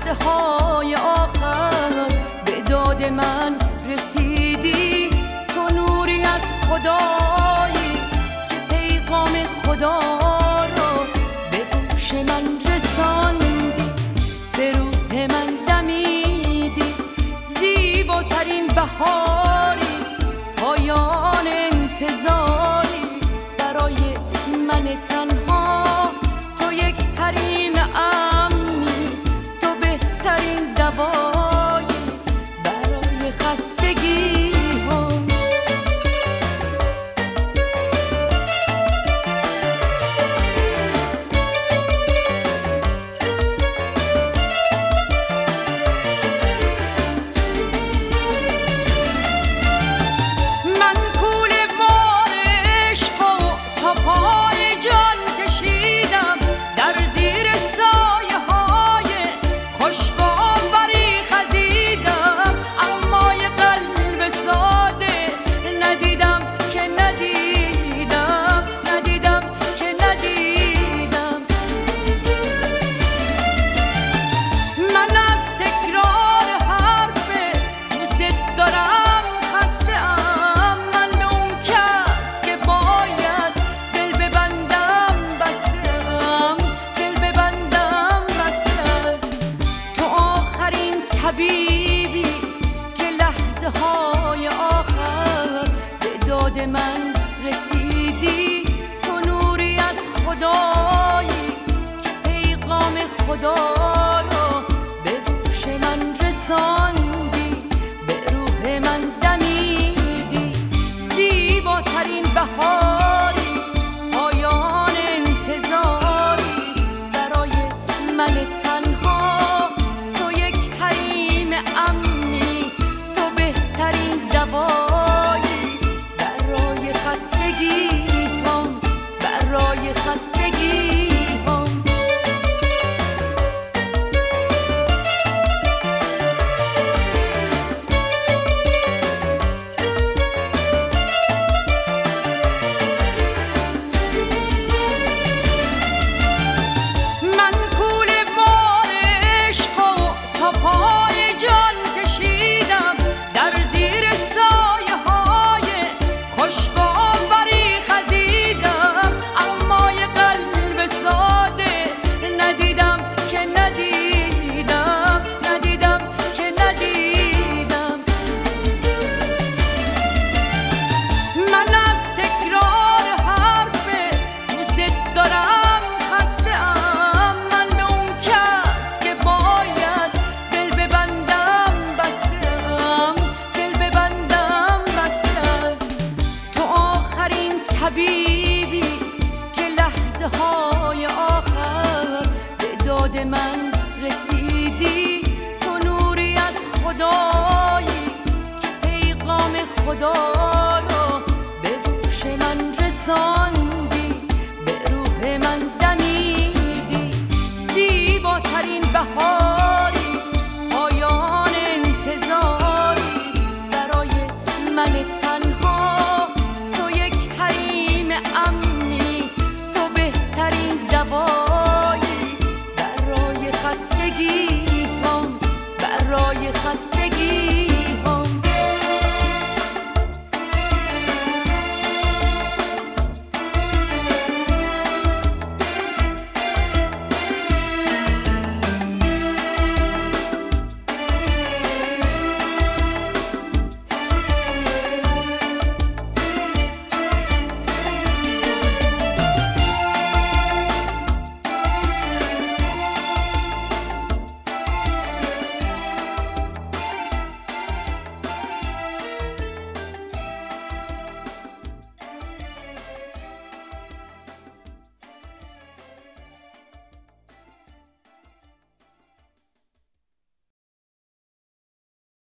لحظه های آخر به داد من رسیدی. تو نوری از خدایی که پیغام خدا رو به گوش من رساندی، به روح من دمیدی. زیباترین بهاری، پایان انتظاری برای من تنها. تو یک حریم امنی، تو بهترین دوایی برای خستگی ها. من کوله بار عشق و تا پای جان کشیدم، در زیر سایه های خوشباوری خزیدم. اما یه قلب ساده ندیدم که ندیدم، ندیدم که ندیدم. من از تکرار حرف دوست دارم خسته‌ام. من به اون کس که باید دل ببندم بسته‌ام، دل ببندم بسته‌ام. تو آخرین طبیبی که لحظه های آخر به داد من رسیدی. تو نوری از خدایی که پیغام خدا رو به گوش من رساندی، به روح من دمیدی. زیباترین بهاری، پایان انتظاری برای من تنها. تو یک حریم امنی، تو بهترین دوایی برای خستگی هم، برای خستگی هم. من کوله بار عشق و تا پای جان کشیدم، در زیر سایه های خوشباوری خزیدم. اما یه قلب ساده ندیدم که ندیدم، ندیدم که ندیدم. من از تکرار حرف دوست دارم خسته‌ام. من به اون کس که باید دل ببندم بسته‌ام، دل ببندم بسته‌ام. تو آخرین طبیبی که لحظه های آخر به داد من رسیدی. تو نوری از خدایی که پیغام خدا رو به گوش من رساندی، به روح من دمیدی. زیباترین بهاری، پایان انتظاری برای من تنها. تو یک حریم امنی، تو بهترین دوایی برای خستگی هم، برای خستگی